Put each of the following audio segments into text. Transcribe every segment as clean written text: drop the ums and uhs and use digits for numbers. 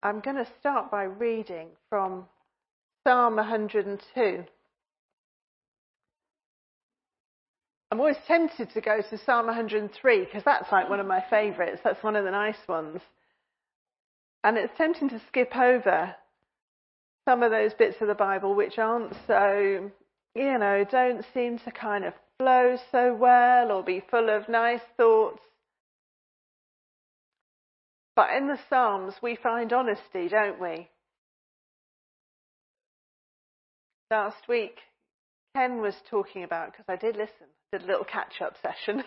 I'm going to start by reading from Psalm 102. I'm always tempted to go to Psalm 103 because that's like one of my favourites. That's one of the nice ones. And it's tempting to skip over some of those bits of the Bible which aren't so, don't seem to kind of flow so well or be full of nice thoughts. But in the Psalms we find honesty, don't we? Last week Ken was talking about, because I did listen, did a little catch-up session.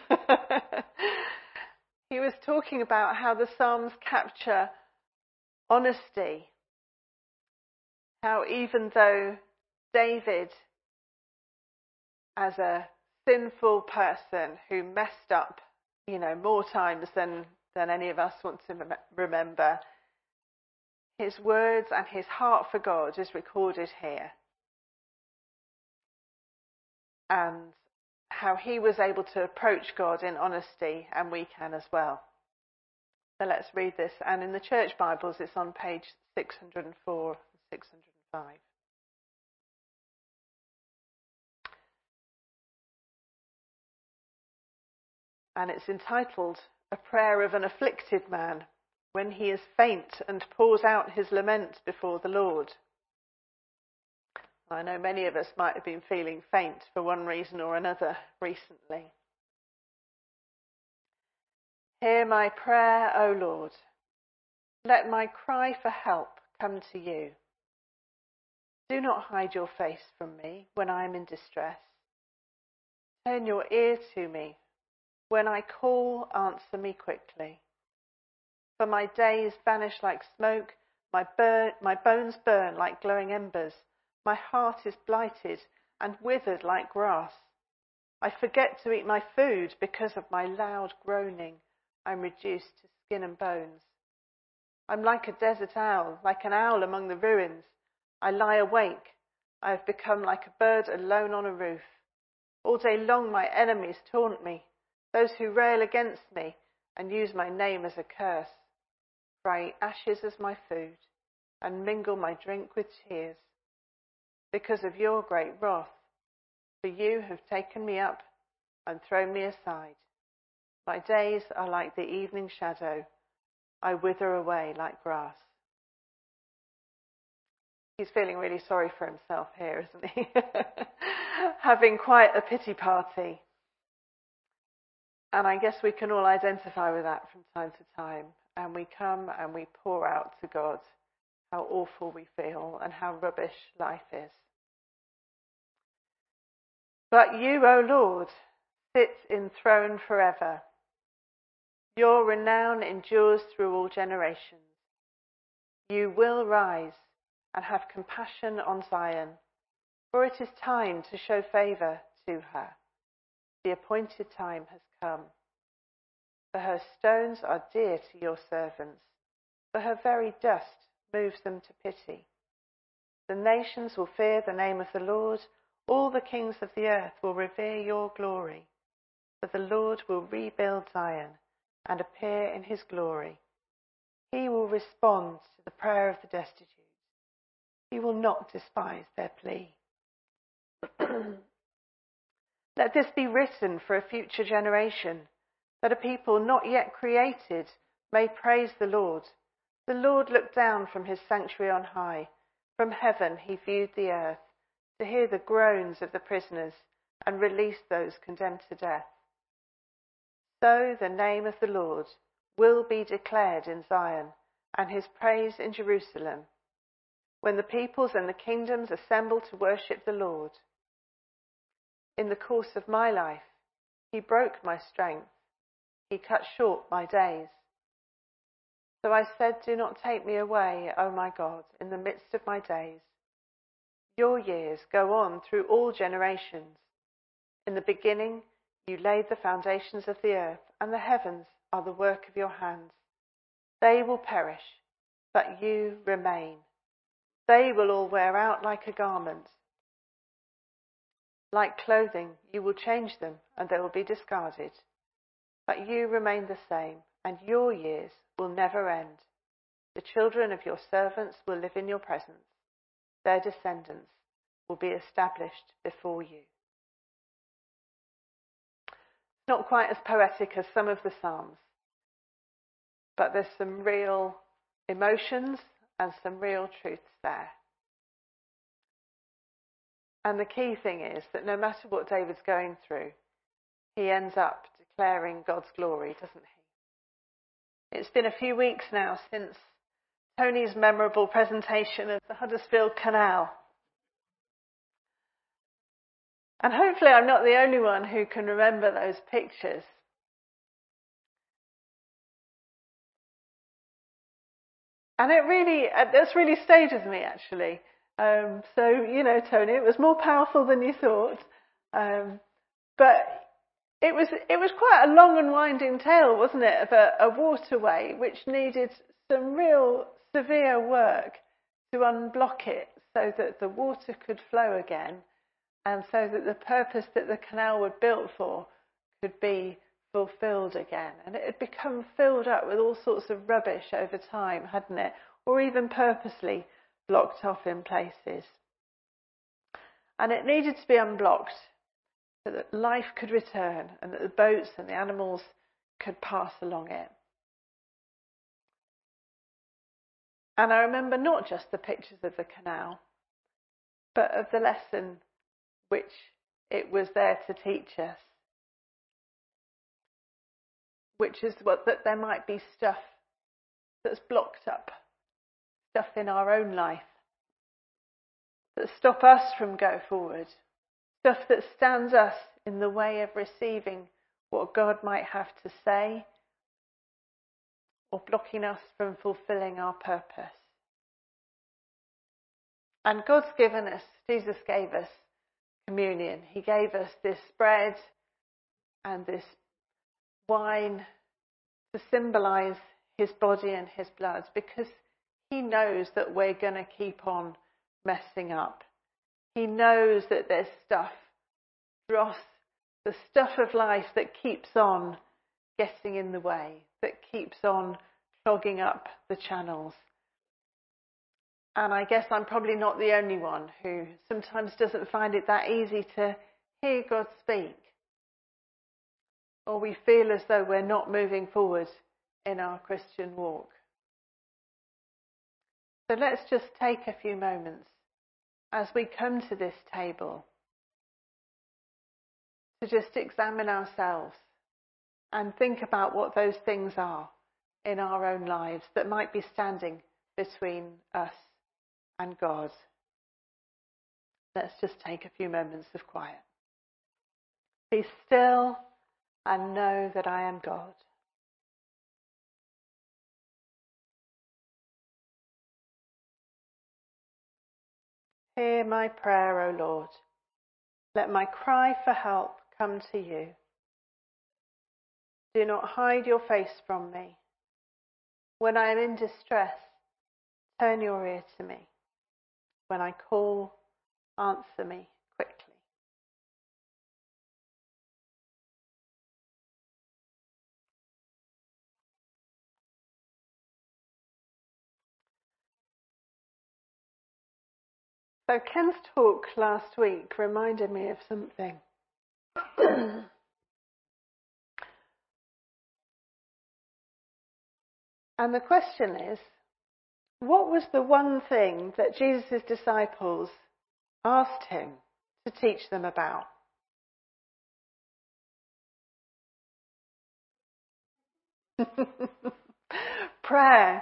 He was talking about how the Psalms capture honesty. How even though David, as a sinful person who messed up, more times than any of us want to remember, his words and his heart for God is recorded here. And how he was able to approach God in honesty, and we can as well. So let's read this. And in the church Bibles, it's on page 604 and 605. And it's entitled, A Prayer of an Afflicted Man, when he is faint and pours out his lament before the Lord. I know many of us might have been feeling faint for one reason or another recently. Hear my prayer, O Lord. Let my cry for help come to you. Do not hide your face from me when I am in distress. Turn your ear to me. When I call, answer me quickly. For my days vanish like smoke, my bones burn like glowing embers. My heart is blighted and withered like grass. I forget to eat my food because of my loud groaning. I'm reduced to skin and bones. I'm like a desert owl, like an owl among the ruins. I lie awake. I have become like a bird alone on a roof. All day long my enemies taunt me, those who rail against me and use my name as a curse. For I eat ashes as my food and mingle my drink with tears. Because of your great wrath, for you have taken me up and thrown me aside. My days are like the evening shadow. I wither away like grass. He's feeling really sorry for himself here, isn't he? Having quite a pity party. And I guess we can all identify with that from time to time. And we come and we pour out to God how awful we feel and how rubbish life is. But you, O Lord, sit enthroned forever. Your renown endures through all generations. You will rise and have compassion on Zion, for it is time to show favour to her. The appointed time has come. For her stones are dear to your servants, for her very dust moves them to pity. The nations will fear the name of the Lord. All the kings of the earth will revere your glory. For the Lord will rebuild Zion and appear in his glory. He will respond to the prayer of the destitute. He will not despise their plea. Let this be written for a future generation, that a people not yet created may praise the Lord. The Lord looked down from his sanctuary on high. From heaven he viewed the earth, to hear the groans of the prisoners and release those condemned to death. So the name of the Lord will be declared in Zion, and his praise in Jerusalem, when the peoples and the kingdoms assemble to worship the Lord. In the course of my life, he broke my strength. He cut short my days. So I said, do not take me away, O my God, in the midst of my days. Your years go on through all generations. In the beginning, you laid the foundations of the earth, and the heavens are the work of your hands. They will perish, but you remain. They will all wear out like a garment. Like clothing, you will change them, and they will be discarded. But you remain the same, and your years will never end. The children of your servants will live in your presence. Their descendants will be established before you. Not quite as poetic as some of the Psalms, but there's some real emotions and some real truths there. And the key thing is that no matter what David's going through, he ends up declaring God's glory, doesn't he? It's been a few weeks now since Tony's memorable presentation of the Huddersfield Canal. And hopefully I'm not the only one who can remember those pictures. And this really stayed with me, actually. Tony, it was more powerful than you thought. But it was quite a long and winding tale, wasn't it, of a waterway which needed some real severe work to unblock it so that the water could flow again and so that the purpose that the canal was built for could be fulfilled again. And it had become filled up with all sorts of rubbish over time, hadn't it? Or even purposely blocked off in places. And it needed to be unblocked so that life could return and that the boats and the animals could pass along it. And I remember not just the pictures of the canal, but of the lesson which it was there to teach us, which is that there might be stuff that's blocked up, stuff in our own life that stop us from going forward, stuff that stands us in the way of receiving what God might have to say, or blocking us from fulfilling our purpose. And God's given us, Jesus gave us communion. He gave us this bread and this wine to symbolise his body and his blood, because he knows that we're going to keep on messing up. He knows that there's stuff, dross, the stuff of life that keeps on getting in the way, that keeps on clogging up the channels. And I guess I'm probably not the only one who sometimes doesn't find it that easy to hear God speak. Or we feel as though we're not moving forward in our Christian walk. So let's just take a few moments as we come to this table to just examine ourselves and think about what those things are in our own lives that might be standing between us and God. Let's just take a few moments of quiet. Be still and know that I am God. Hear my prayer, O Lord. Let my cry for help come to you. Do not hide your face from me. When I am in distress, turn your ear to me. When I call, answer me quickly. So Ken's talk last week reminded me of something. And the question is, what was the one thing that Jesus' disciples asked him to teach them about? Prayer.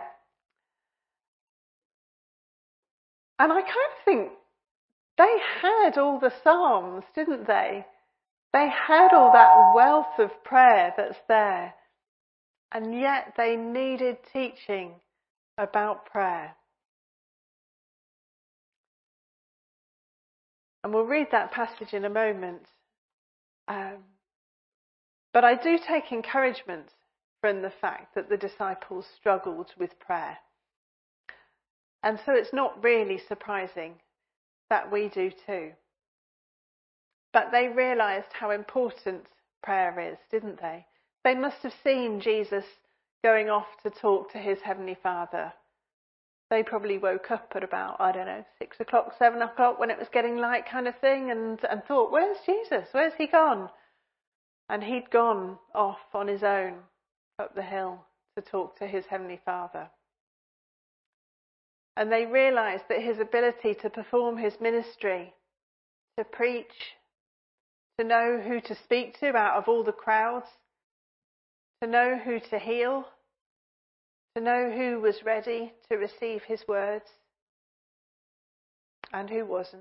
And I kind of think they had all the Psalms, didn't they? They had all that wealth of prayer that's there. And yet they needed teaching about prayer. And we'll read that passage in a moment. But I do take encouragement from the fact that the disciples struggled with prayer. And so it's not really surprising that we do too. But they realised how important prayer is, didn't they? They must have seen Jesus going off to talk to his Heavenly Father They probably woke up at about, 6 o'clock, 7 o'clock when it was getting light kind of thing and thought, where's Jesus? Where's he gone? And he'd gone off on his own up the hill to talk to his Heavenly Father. And they realised that his ability to perform his ministry, to preach, to know who to speak to out of all the crowds, to know who to heal, to know who was ready to receive his words and who wasn't,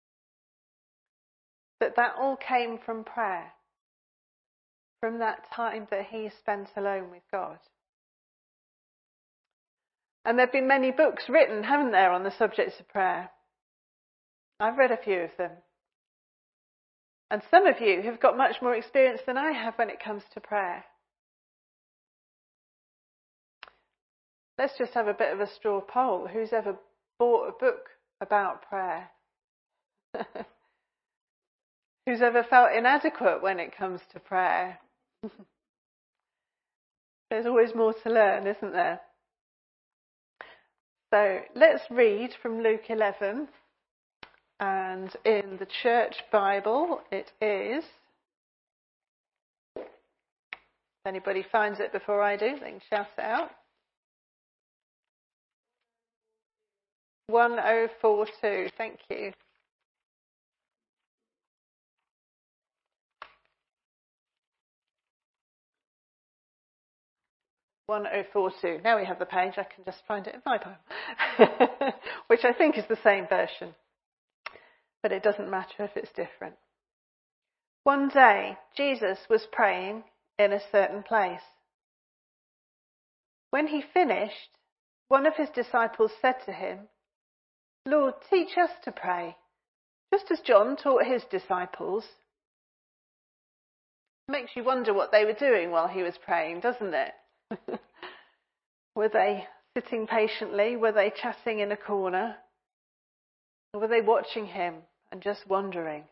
that all came from prayer, from that time that he spent alone with God. And there have been many books written, haven't there, on the subjects of prayer. I've read a few of them. And some of you have got much more experience than I have when it comes to prayer. Let's just have a bit of a straw poll. Who's ever bought a book about prayer? Who's ever felt inadequate when it comes to prayer? There's always more to learn, isn't there? So let's read from Luke 11. And in the Church Bible, it is, if anybody finds it before I do, they can shout it out. 1042, thank you. Now we have the page, I can just find it in my Bible, which I think is the same version, but it doesn't matter if it's different. One day, Jesus was praying in a certain place. When he finished, one of his disciples said to him, "Lord, teach us to pray, just as John taught his disciples." Makes you wonder what they were doing while he was praying, doesn't it? Were they sitting patiently? Were they chatting in a corner? Or were they watching him and just wondering?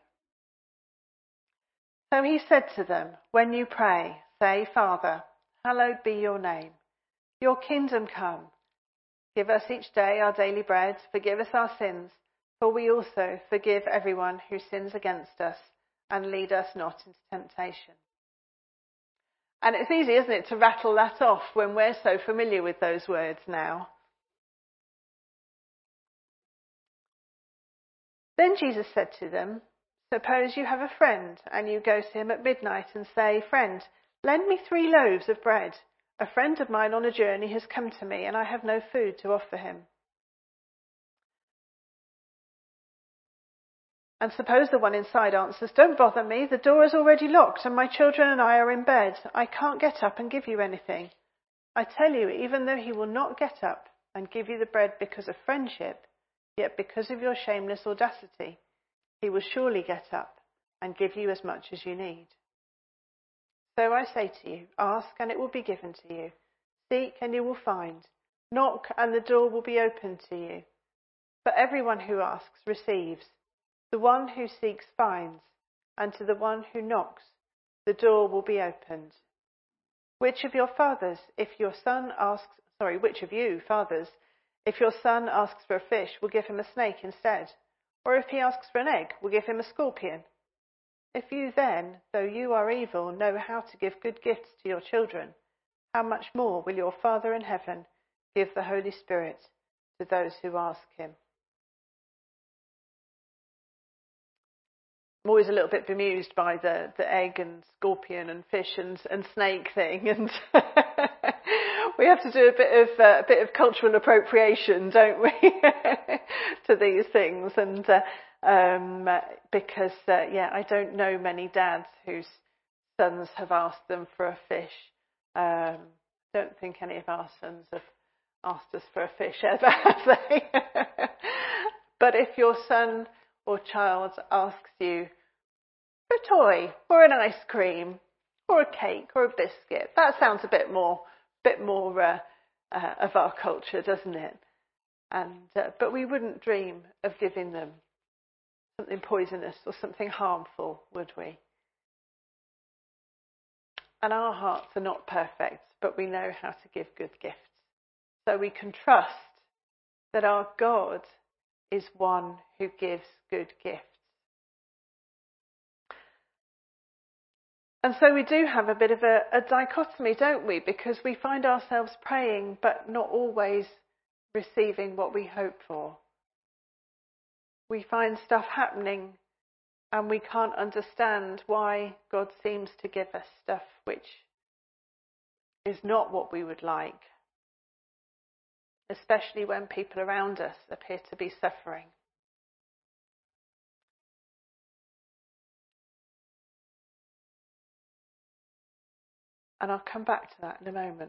So he said to them, "When you pray, say, 'Father, hallowed be your name. Your kingdom come. Give us each day our daily bread. Forgive us our sins, for we also forgive everyone who sins against us. And lead us not into temptation.'" And it's easy, isn't it, to rattle that off when we're so familiar with those words now. Then Jesus said to them, "Suppose you have a friend and you go to him at midnight and say, 'Friend, lend me 3 loaves of bread. A friend of mine on a journey has come to me and I have no food to offer him.' And suppose the one inside answers, 'Don't bother me, the door is already locked and my children and I are in bed. I can't get up and give you anything.' I tell you, even though he will not get up and give you the bread because of friendship, yet because of your shameless audacity, he will surely get up and give you as much as you need. So I say to you, ask and it will be given to you. Seek and you will find. Knock and the door will be opened to you. For everyone who asks receives. The one who seeks finds. And to the one who knocks, the door will be opened. Which of you fathers, if your son asks for a fish, will give him a snake instead? Or if he asks for an egg, will give him a scorpion? If you then, though you are evil, know how to give good gifts to your children, how much more will your Father in heaven give the Holy Spirit to those who ask him?" I'm always a little bit bemused by the egg and scorpion and fish and snake thing, and we have to do a bit of cultural appropriation, don't we, to these things? And because I don't know many dads whose sons have asked them for a fish. Don't think any of our sons have asked us for a fish ever, have they? But if your son or child asks you for a toy or an ice cream or a cake or a biscuit, that sounds a bit more of our culture, doesn't it? And but we wouldn't dream of giving them something poisonous or something harmful, would we? And our hearts are not perfect, but we know how to give good gifts. So we can trust that our God is one who gives good gifts. And so we do have a bit of a dichotomy, don't we? Because we find ourselves praying but not always receiving what we hope for. We find stuff happening and we can't understand why God seems to give us stuff which is not what we would like, especially when people around us appear to be suffering. And I'll come back to that in a moment.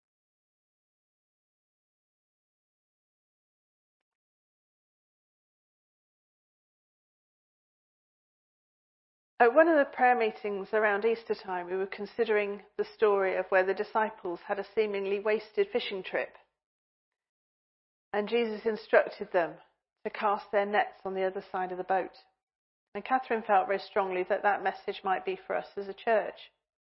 At one of the prayer meetings around Easter time, we were considering the story of where the disciples had a seemingly wasted fishing trip. And Jesus instructed them to cast their nets on the other side of the boat. And Catherine felt very strongly that that message might be for us as a church.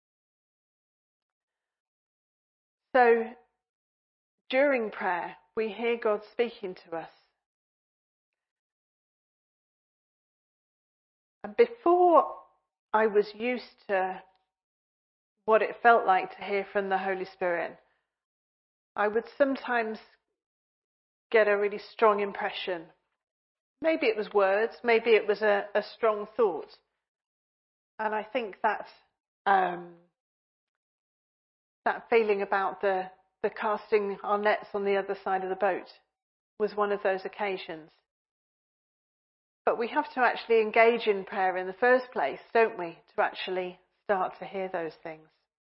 So, during prayer, we hear God speaking to us. And before I was used to what it felt like to hear from the Holy Spirit, I would sometimes get a really strong impression. Maybe it was words, maybe it was a strong thought. And I think that feeling about the casting our nets on the other side of the boat was one of those occasions. But we have to actually engage in prayer in the first place, don't we, to actually start to hear those things.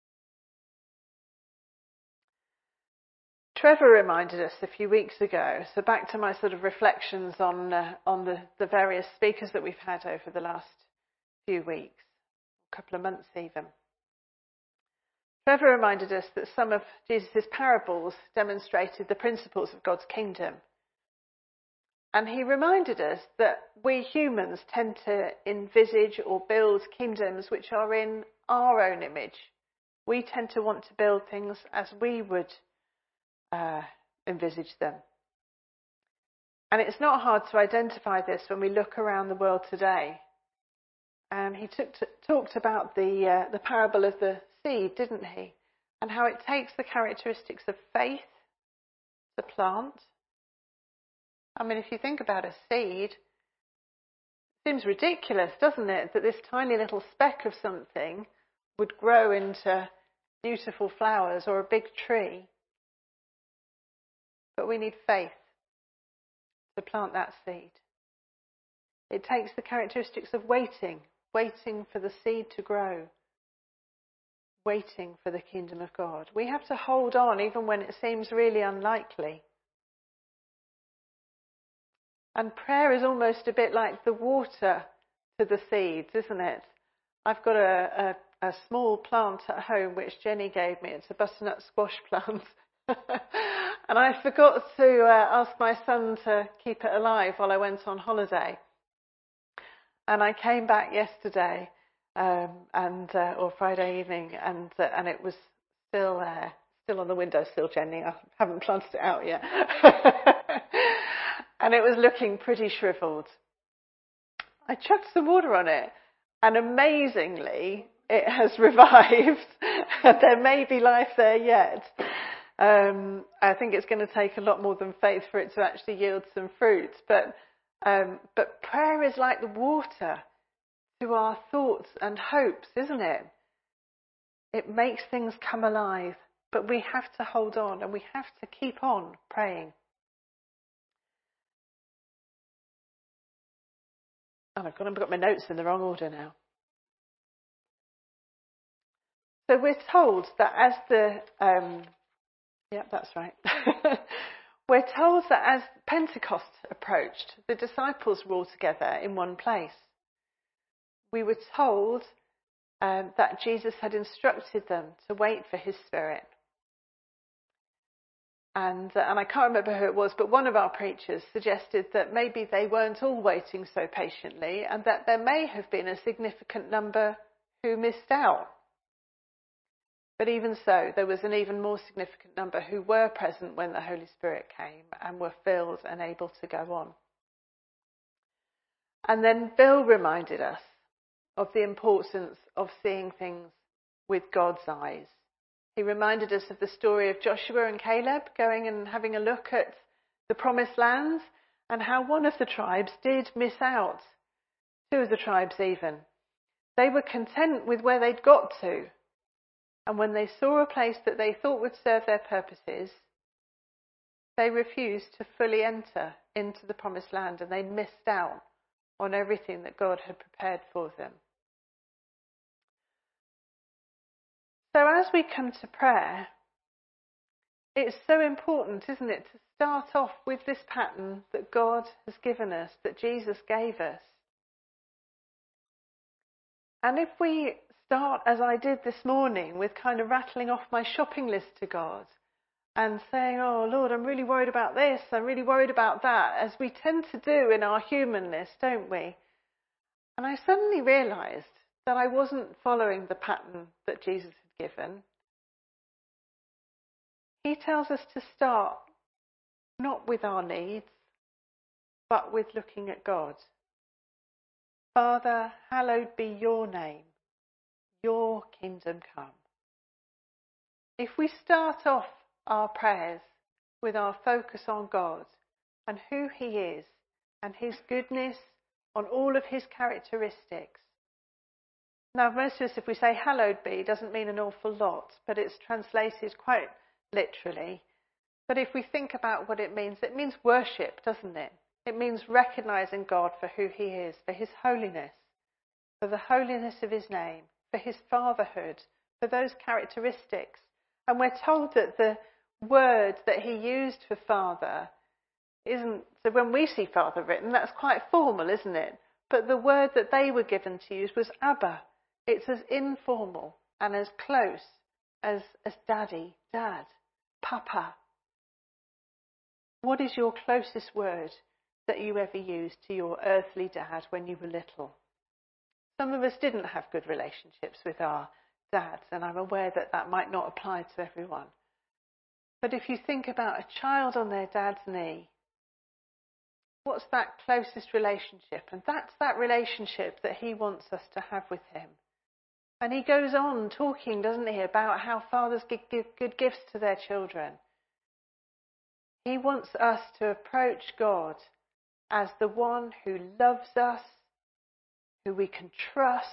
Trevor reminded us a few weeks ago, so back to my sort of reflections on the various speakers that we've had over the last few weeks, a couple of months even. Trevor reminded us that some of Jesus' parables demonstrated the principles of God's kingdom. And he reminded us that we humans tend to envisage or build kingdoms which are in our own image. We tend to want to build things as we would envisage them. And it's not hard to identify this when we look around the world today. He talked about the parable of the seed, didn't he? And how it takes the characteristics of faith to plant. I mean, if you think about a seed, it seems ridiculous, doesn't it, that this tiny little speck of something would grow into beautiful flowers or a big tree. But we need faith to plant that seed. It takes the characteristics of waiting for the seed to grow, waiting for the kingdom of God. We have to hold on even when it seems really unlikely. And prayer is almost a bit like the water to the seeds, isn't it? I've got a small plant at home which Jenny gave me. It's a butternut squash plant. And I forgot to ask my son to keep it alive while I went on holiday. And I came back yesterday, or Friday evening, and it was still on the windowsill, Jenny. I haven't planted it out yet. And it was looking pretty shriveled. I chucked some water on it, and amazingly, it has revived. There may be life there yet. I think it's going to take a lot more than faith for it to actually yield some fruit. But prayer is like the water to our thoughts and hopes, isn't it? It makes things come alive. But we have to hold on and we have to keep on praying. Oh, I've got my notes in the wrong order now. So we're told that as that's right. We're told that as Pentecost approached, the disciples were all together in one place. We were told that Jesus had instructed them to wait for his Spirit. And I can't remember who it was, but one of our preachers suggested that maybe they weren't all waiting so patiently and that there may have been a significant number who missed out. But even so, there was an even more significant number who were present when the Holy Spirit came and were filled and able to go on. And then Bill reminded us of the importance of seeing things with God's eyes. He reminded us of the story of Joshua and Caleb going and having a look at the promised lands and how one of the tribes did miss out. Two of the tribes even. They were content with where they'd got to. And when they saw a place that they thought would serve their purposes, they refused to fully enter into the promised land, and they missed out on everything that God had prepared for them. So as we come to prayer, it's so important, isn't it, to start off with this pattern that God has given us, that Jesus gave us. And if we start, as I did this morning, with kind of rattling off my shopping list to God and saying, oh, Lord, I'm really worried about this, I'm really worried about that, as we tend to do in our humanness, don't we? And I suddenly realised that I wasn't following the pattern that Jesus had given. He tells us to start not with our needs, but with looking at God. Father, hallowed be your name, your kingdom come. If we start off our prayers with our focus on God and who he is and his goodness, on all of his characteristics. Now, most of us, if we say hallowed be, doesn't mean an awful lot, but it's translated quite literally. But if we think about what it means worship, doesn't it? It means recognising God for who he is, for his holiness, for the holiness of his name, for his fatherhood, for those characteristics. And we're told that the word that he used for father isn't, so when we see father written, that's quite formal, isn't it? But the word that they were given to use was Abba. It's as informal and as close as daddy, dad, papa. What is your closest word that you ever used to your earthly dad when you were little? Some of us didn't have good relationships with our dads, and I'm aware that that might not apply to everyone. But if you think about a child on their dad's knee, what's that closest relationship? And that's that relationship that he wants us to have with him. And he goes on talking, doesn't he, about how fathers give good gifts to their children. He wants us to approach God as the one who loves us, who we can trust,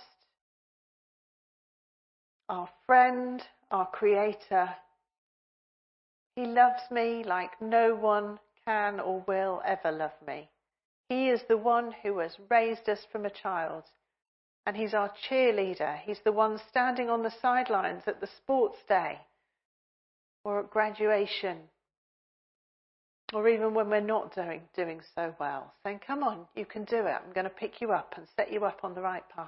our friend, our creator. He loves me like no one can or will ever love me. He is the one who has raised us from a child, and he's our cheerleader. He's the one standing on the sidelines at the sports day or at graduation, or even when we're not doing so well, saying, come on, you can do it. I'm going to pick you up and set you up on the right path.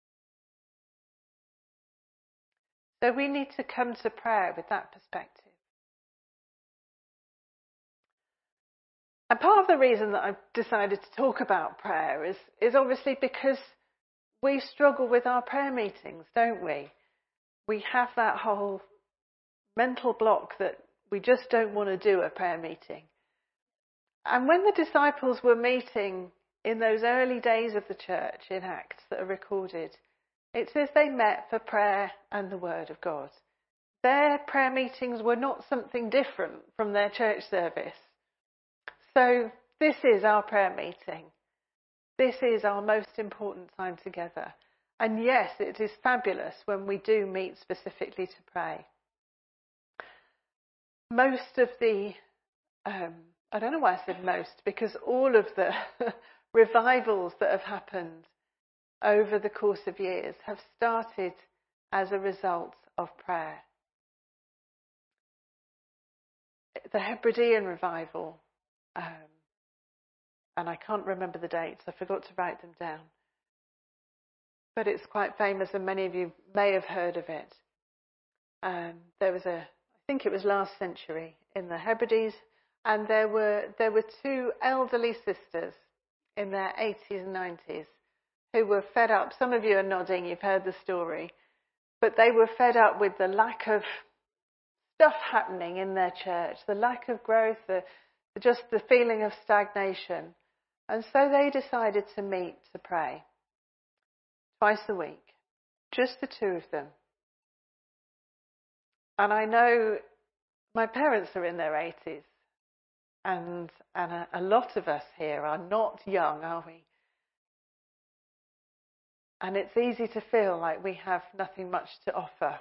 So we need to come to prayer with that perspective. And part of the reason that I've decided to talk about prayer is obviously because we struggle with our prayer meetings, don't we? We have that whole mental block that we just don't want to do a prayer meeting. And when the disciples were meeting in those early days of the church in Acts that are recorded, it says they met for prayer and the word of God. Their prayer meetings were not something different from their church service. So this is our prayer meeting. This is our most important time together. And yes, it is fabulous when we do meet specifically to pray. Most of the, I don't know why I said most, because all of the revivals that have happened over the course of years have started as a result of prayer. The Hebridean revival, and I can't remember the dates, I forgot to write them down. But it's quite famous and many of you may have heard of it. There was I think it was last century in the Hebrides, and there were two elderly sisters in their 80s and 90s who were fed up. Some of you are nodding, you've heard the story. But they were fed up with the lack of stuff happening in their church, the lack of growth, just the feeling of stagnation. And so they decided to meet to pray twice a week, just the two of them. And I know my parents are in their 80s, and a lot of us here are not young, are we? And it's easy to feel like we have nothing much to offer.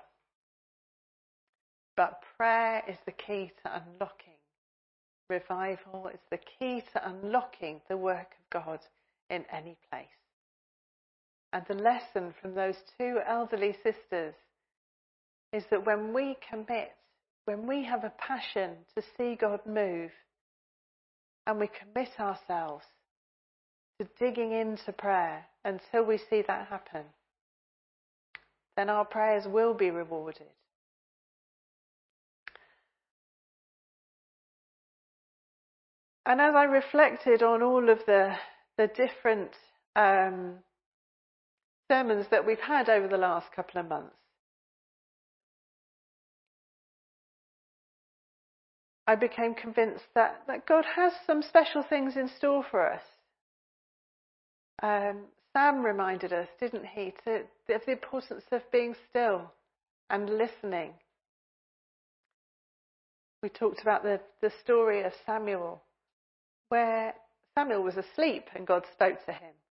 But prayer is the key to unlocking revival. It's the key to unlocking the work of God in any place. And the lesson from those two elderly sisters is that when we commit, when we have a passion to see God move, and we commit ourselves to digging into prayer until we see that happen, then our prayers will be rewarded. And as I reflected on all of the different sermons that we've had over the last couple of months, I became convinced that God has some special things in store for us. Sam reminded us, didn't he, of the importance of being still and listening. We talked about the story of Samuel, where Samuel was asleep and God spoke to him.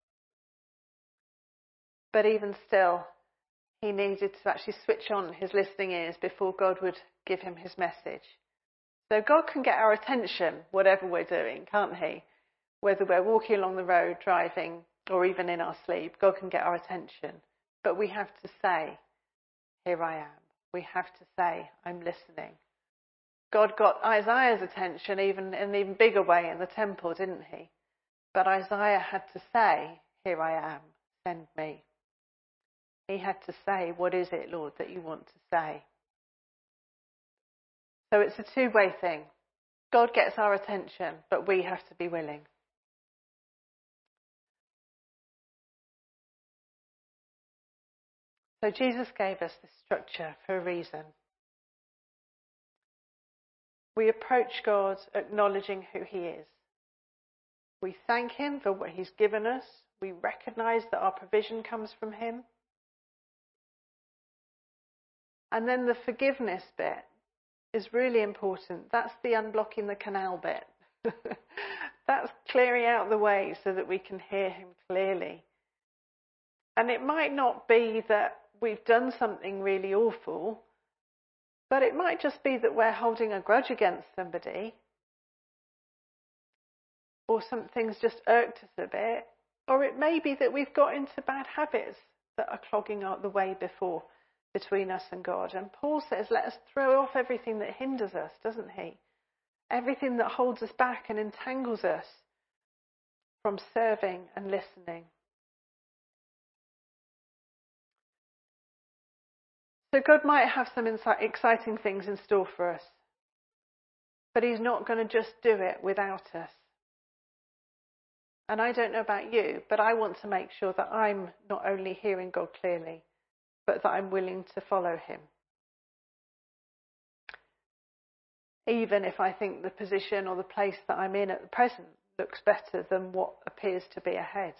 But even still, he needed to actually switch on his listening ears before God would give him his message. So God can get our attention, whatever we're doing, can't he? Whether we're walking along the road, driving, or even in our sleep, God can get our attention. But we have to say, here I am. We have to say, I'm listening. God got Isaiah's attention even in an even bigger way in the temple, didn't he? But Isaiah had to say, here I am, send me. He had to say, what is it, Lord, that you want to say? So it's a two-way thing. God gets our attention, but we have to be willing. So Jesus gave us this structure for a reason. We approach God acknowledging who he is. We thank him for what he's given us. We recognise that our provision comes from him. And then the forgiveness bit is really important. That's the unblocking the canal bit. That's clearing out the way so that we can hear him clearly. And it might not be that we've done something really awful, but it might just be that we're holding a grudge against somebody, or something's just irked us a bit, or it may be that we've got into bad habits that are clogging up the way between us and God. And Paul says, let us throw off everything that hinders us, doesn't he? Everything that holds us back and entangles us from serving and listening. So God might have some exciting things in store for us, but he's not going to just do it without us. And I don't know about you, but I want to make sure that I'm not only hearing God clearly, but that I'm willing to follow him. Even if I think the position or the place that I'm in at the present looks better than what appears to be ahead.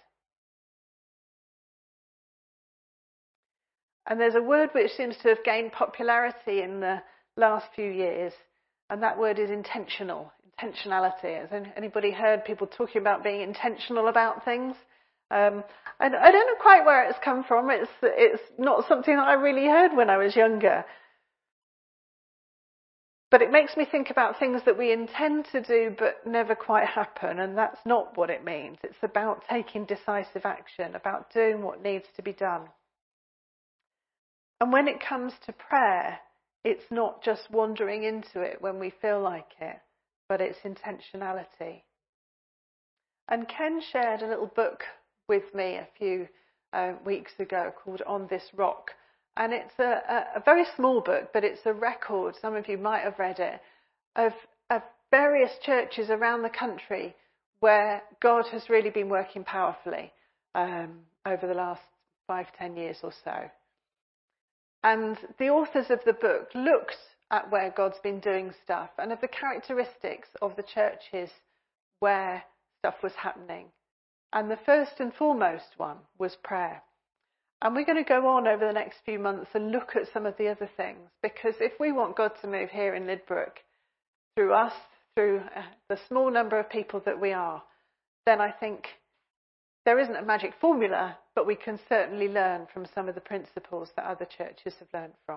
And there's a word which seems to have gained popularity in the last few years, and that word is intentional, intentionality. Has anybody heard people talking about being intentional about things? I don't know quite where it's come from. It's not something that I really heard when I was younger. But it makes me think about things that we intend to do but never quite happen, and that's not what it means. It's about taking decisive action, about doing what needs to be done. And when it comes to prayer, it's not just wandering into it when we feel like it, but it's intentionality. And Ken shared a little book with me a few weeks ago called On This Rock. And it's a very small book, but it's a record, some of you might have read it, of various churches around the country where God has really been working powerfully over the last 5-10 years or so. And the authors of the book looked at where God's been doing stuff and of the characteristics of the churches where stuff was happening. And the first and foremost one was prayer. And we're going to go on over the next few months and look at some of the other things, because if we want God to move here in Lydbrook through us, through the small number of people that we are, then I think there isn't a magic formula, but we can certainly learn from some of the principles that other churches have learned from.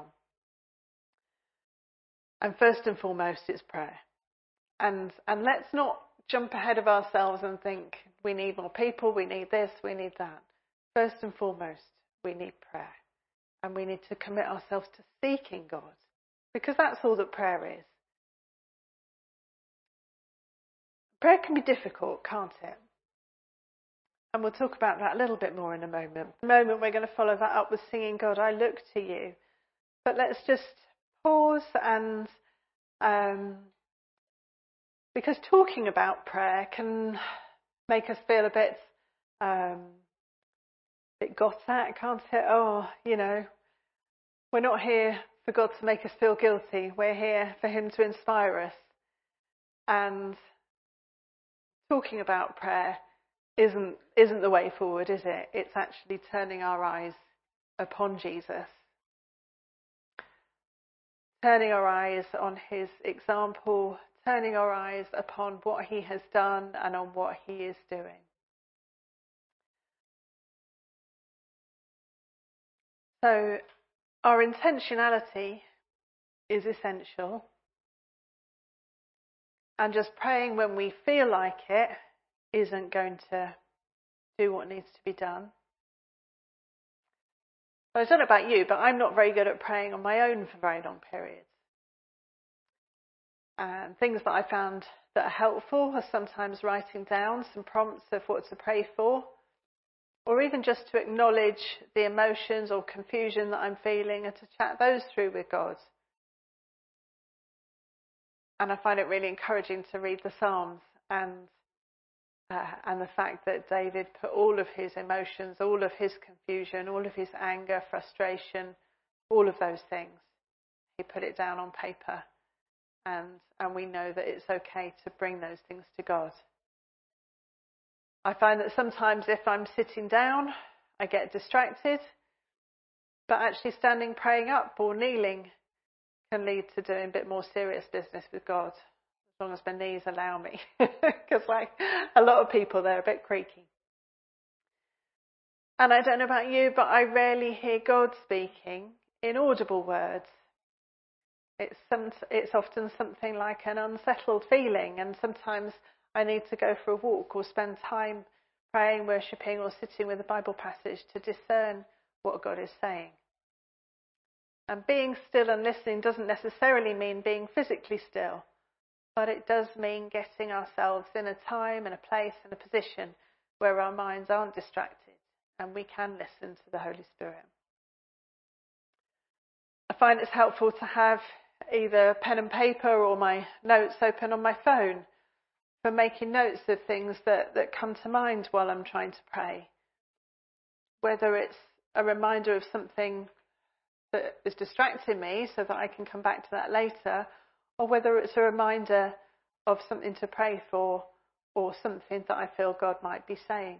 And first and foremost, it's prayer. And let's not jump ahead of ourselves and think we need more people, we need this, we need that. First and foremost, we need prayer. And we need to commit ourselves to seeking God, because that's all that prayer is. Prayer can be difficult, can't it? And we'll talk about that a little bit more in a moment. In a moment, we're going to follow that up with singing, God, I look to you. But let's just pause and because talking about prayer can make us feel a bit got at, can't it? Oh, we're not here for God to make us feel guilty. We're here for him to inspire us. And talking about prayer isn't the way forward, is it? It's actually turning our eyes upon Jesus. Turning our eyes on his example, turning our eyes upon what he has done and on what he is doing. So our intentionality is essential. And just praying when we feel like it isn't going to do what needs to be done. But I don't know about you, but I'm not very good at praying on my own for very long periods. And things that I found that are helpful are sometimes writing down some prompts of what to pray for, or even just to acknowledge the emotions or confusion that I'm feeling and to chat those through with God. And I find it really encouraging to read the Psalms and the fact that David put all of his emotions, all of his confusion, all of his anger, frustration, all of those things, he put it down on paper. And we know that it's okay to bring those things to God. I find that sometimes if I'm sitting down, I get distracted, but actually standing praying up or kneeling can lead to doing a bit more serious business with God, as long as my knees allow me, because like a lot of people, they're a bit creaky. And I don't know about you, but I rarely hear God speaking in audible words. It's often something like an unsettled feeling, and sometimes I need to go for a walk or spend time praying, worshipping, or sitting with a Bible passage to discern what God is saying. And being still and listening doesn't necessarily mean being physically still, but it does mean getting ourselves in a time and a place and a position where our minds aren't distracted and we can listen to the Holy Spirit. I find it's helpful to have either pen and paper or my notes open on my phone for making notes of things that come to mind while I'm trying to pray. Whether it's a reminder of something that is distracting me so that I can come back to that later, or whether it's a reminder of something to pray for or something that I feel God might be saying.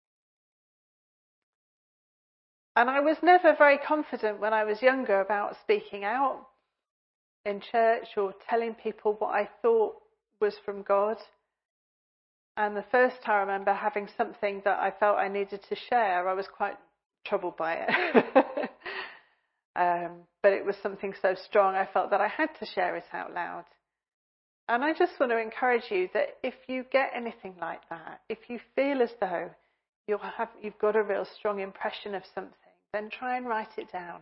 And I was never very confident when I was younger about speaking out in church or telling people what I thought was from God. And the first time I remember having something that I felt I needed to share, I was quite troubled by it. But it was something so strong I felt that I had to share it out loud. And I just want to encourage you that if you get anything like that, if you feel as though you've got a real strong impression of something, then try and write it down.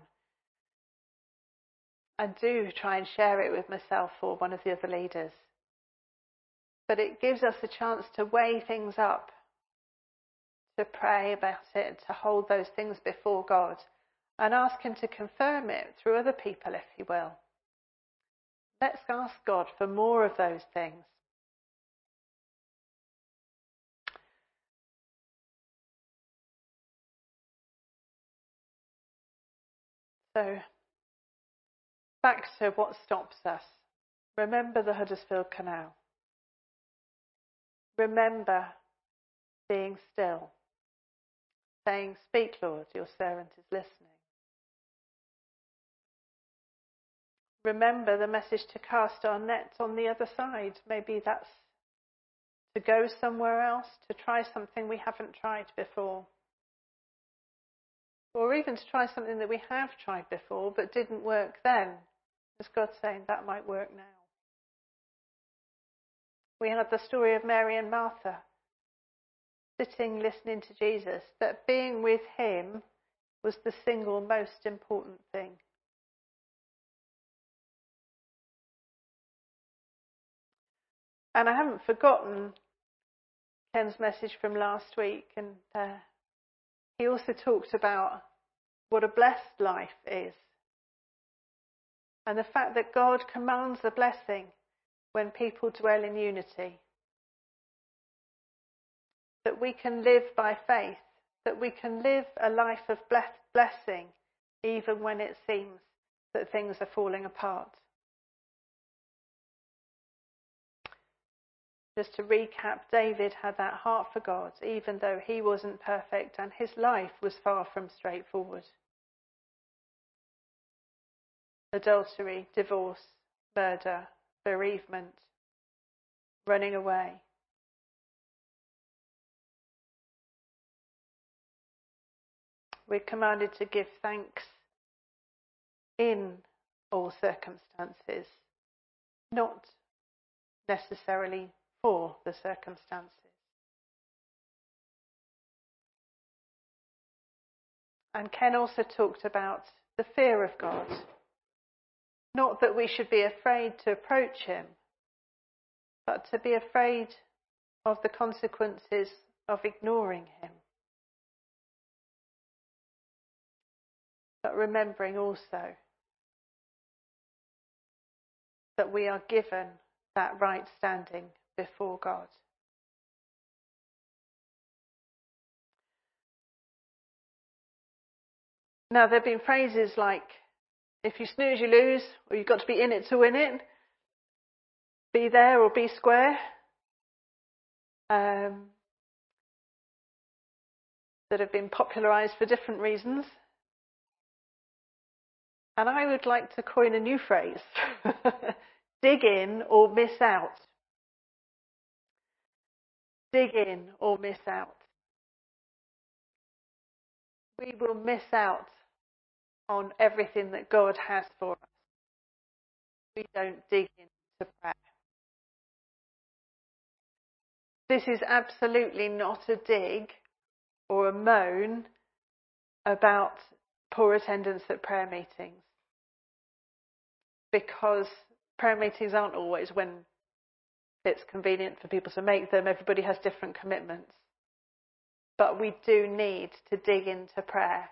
And do try and share it with myself or one of the other leaders. But it gives us a chance to weigh things up, to pray about it, to hold those things before God, and ask him to confirm it through other people, if he will. Let's ask God for more of those things. So back to what stops us. Remember the Huddersfield Canal. Remember being still, saying, "Speak, Lord, your servant is listening." Remember the message to cast our nets on the other side. Maybe that's to go somewhere else, to try something we haven't tried before. Or even to try something that we have tried before but didn't work then. Is God saying that might work now? We had the story of Mary and Martha sitting listening to Jesus, that being with him was the single most important thing. And I haven't forgotten Ken's message from last week, and he also talked about what a blessed life is. And the fact that God commands a blessing when people dwell in unity. That we can live by faith, that we can live a life of blessing even when it seems that things are falling apart. Just to recap, David had that heart for God, even though he wasn't perfect and his life was far from straightforward. Adultery, divorce, murder, bereavement, running away. We're commanded to give thanks in all circumstances, not necessarily for the circumstances. And Ken also talked about the fear of God. Not that we should be afraid to approach him, but to be afraid of the consequences of ignoring him. But remembering also that we are given that right standing before God. Now, there have been phrases like, if you snooze, you lose, or you've got to be in it to win it, be there or be square, that have been popularised for different reasons. And I would like to coin a new phrase, dig in or miss out. Dig in or miss out. We will miss out on everything that God has for us. We don't dig into prayer. This is absolutely not a dig or a moan about poor attendance at prayer meetings. Because prayer meetings aren't always when it's convenient for people to make them. Everybody has different commitments. But we do need to dig into prayer.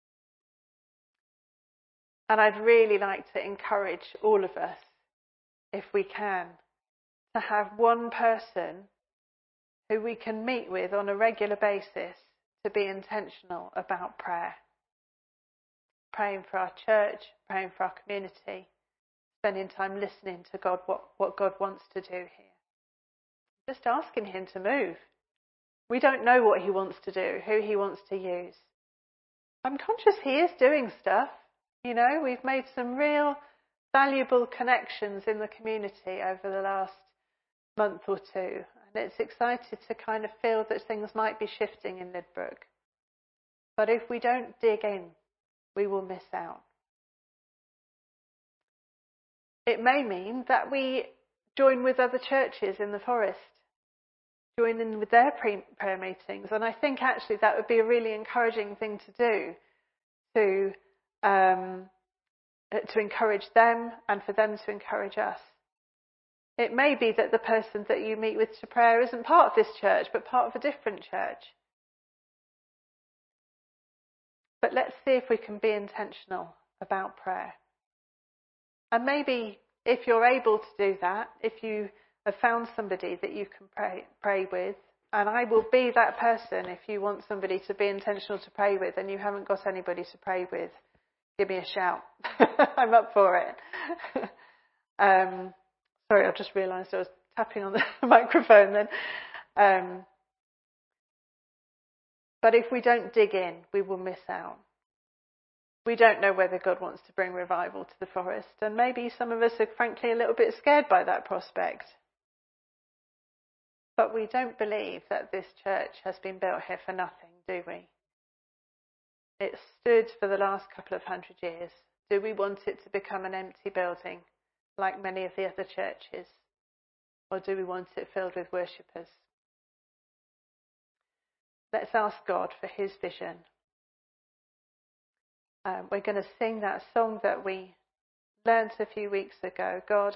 And I'd really like to encourage all of us, if we can, to have one person who we can meet with on a regular basis to be intentional about prayer. Praying for our church, praying for our community, spending time listening to God, what God wants to do here. Just asking him to move. We don't know what he wants to do, who he wants to use. I'm conscious he is doing stuff. You know, we've made some real valuable connections in the community over the last month or two. And it's exciting to kind of feel that things might be shifting in Lydbrook. But if we don't dig in, we will miss out. It may mean that we join with other churches in the forest, join in with their prayer meetings. And I think actually that would be a really encouraging thing to do, to encourage them and for them to encourage us. It may be that the person that you meet with to prayer isn't part of this church, but part of a different church. But let's see if we can be intentional about prayer. And maybe if you're able to do that, if you have found somebody that you can pray with, and I will be that person if you want somebody to be intentional to pray with and you haven't got anybody to pray with give me a shout. I'm up for it. Sorry, I just realised I was tapping on the microphone then. But if we don't dig in, we will miss out. We don't know whether God wants to bring revival to the forest, and maybe some of us are frankly a little bit scared by that prospect. But we don't believe that this church has been built here for nothing, do we? It stood for the last couple of 100 years. Do we want it to become an empty building like many of the other churches? Or do we want it filled with worshippers? Let's ask God for his vision. We're going to sing that song that we learnt a few weeks ago. God,